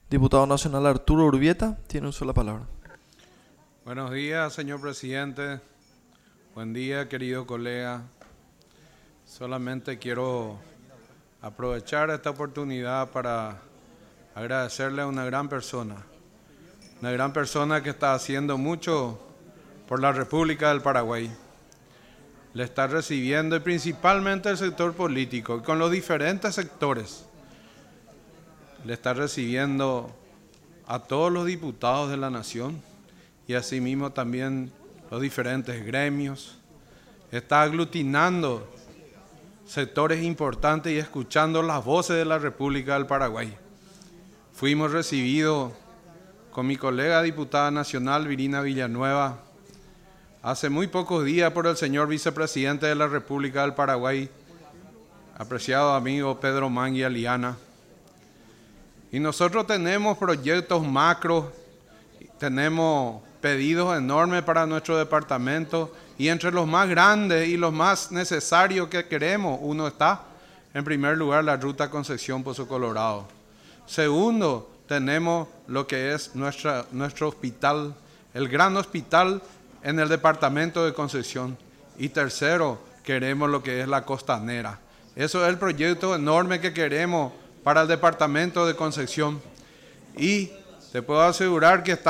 Diputado nacional Arturo Urbieta, tiene un sola palabra. Buenos días, señor presidente. Buen día, querido colega. Solamente quiero aprovechar esta oportunidad para agradecerle a una gran persona que está haciendo mucho por la República del Paraguay. Le está recibiendo, y principalmente el sector político, y con los diferentes sectores, le está recibiendo a todos los diputados de la Nación y asimismo también los diferentes gremios. Está aglutinando sectores importantes y escuchando las voces de la República del Paraguay. Fuimos recibidos con mi colega diputada nacional, Virina Villanueva, hace muy pocos días por el señor vicepresidente de la República del Paraguay, apreciado amigo Pedro Mangui Aliana. Y nosotros tenemos proyectos macros, tenemos pedidos enormes para nuestro departamento, y entre los más grandes y los más necesarios que queremos, uno está, en primer lugar, la ruta Concepción Pozo Colorado. Segundo, tenemos lo que es nuestro hospital, el gran hospital en el departamento de Concepción. Y tercero, queremos lo que es la costanera. Eso es el proyecto enorme que queremos para el departamento de Concepción. Y te puedo asegurar que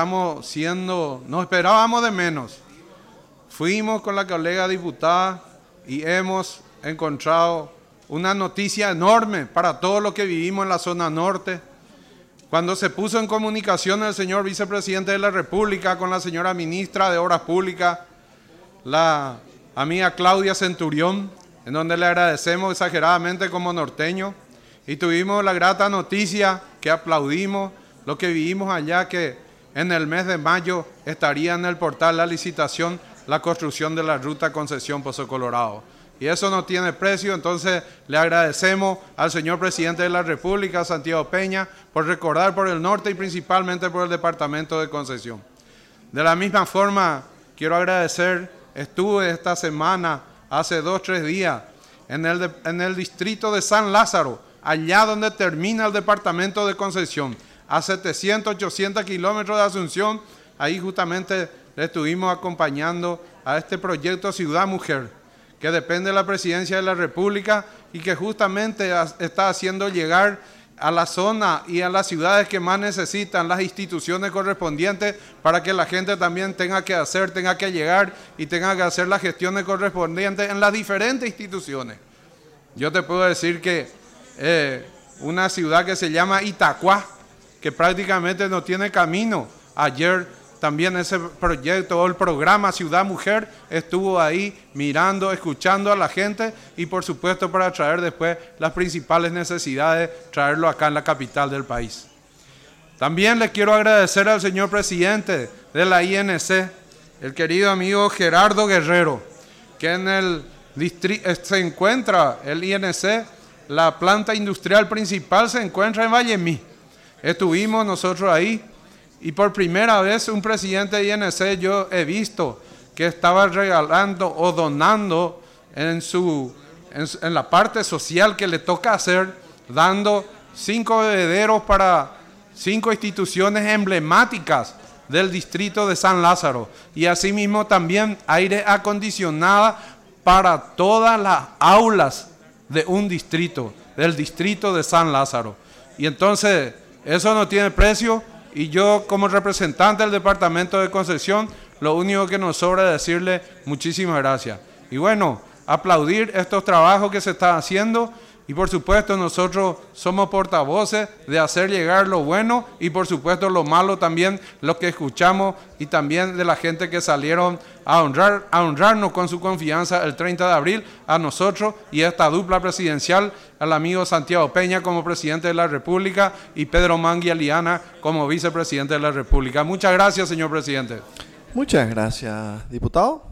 no esperábamos de menos. Fuimos con la colega diputada y hemos encontrado una noticia enorme para todos los que vivimos en la zona norte. Cuando se puso en comunicación el señor vicepresidente de la República con la señora ministra de Obras Públicas, la amiga Claudia Centurión, en donde le agradecemos exageradamente como norteño, y tuvimos la grata noticia que aplaudimos, lo que vivimos allá, que en el mes de mayo estaría en el portal la licitación, la construcción de la ruta Concepción Pozo Colorado. Y eso no tiene precio, entonces le agradecemos al señor presidente de la República, Santiago Peña, por recordar por el norte y principalmente por el departamento de Concepción. De la misma forma, quiero agradecer, estuve esta semana, hace 2 o 3 días, en el distrito de San Lázaro, allá donde termina el departamento de Concepción, a 700, 800 kilómetros de Asunción. Ahí justamente le estuvimos acompañando a este proyecto Ciudad Mujer, que depende de la Presidencia de la República y que justamente está haciendo llegar a la zona y a las ciudades que más necesitan las instituciones correspondientes para que la gente también tenga que llegar y tenga que hacer las gestiones correspondientes en las diferentes instituciones. Yo te puedo decir que una ciudad que se llama Itacuá, que prácticamente no tiene camino. Ayer también ese proyecto o el programa Ciudad Mujer estuvo ahí mirando, escuchando a la gente y por supuesto para traer después las principales necesidades, traerlo acá en la capital del país. También le quiero agradecer al señor presidente de la INC, el querido amigo Gerardo Guerrero, que en el distrito se encuentra el INC, la planta industrial principal se encuentra en Vallemí. Estuvimos nosotros ahí y por primera vez un presidente de INC yo he visto que estaba regalando o donando en la parte social que le toca hacer, dando 5 bebederos para 5 instituciones emblemáticas del distrito de San Lázaro y asimismo también aire acondicionado para todas las aulas de un distrito, del distrito de San Lázaro. Y entonces eso no tiene precio y yo como representante del departamento de Concepción lo único que nos sobra es decirle muchísimas gracias. Y bueno, aplaudir estos trabajos que se están haciendo y por supuesto nosotros somos portavoces de hacer llegar lo bueno y por supuesto lo malo también, lo que escuchamos y también de la gente que salieron a honrarnos con su confianza el 30 de abril a nosotros y esta dupla presidencial, al amigo Santiago Peña como presidente de la República y Pedro Mangui Aliana como vicepresidente de la República. Muchas gracias, señor presidente. Muchas gracias, diputado.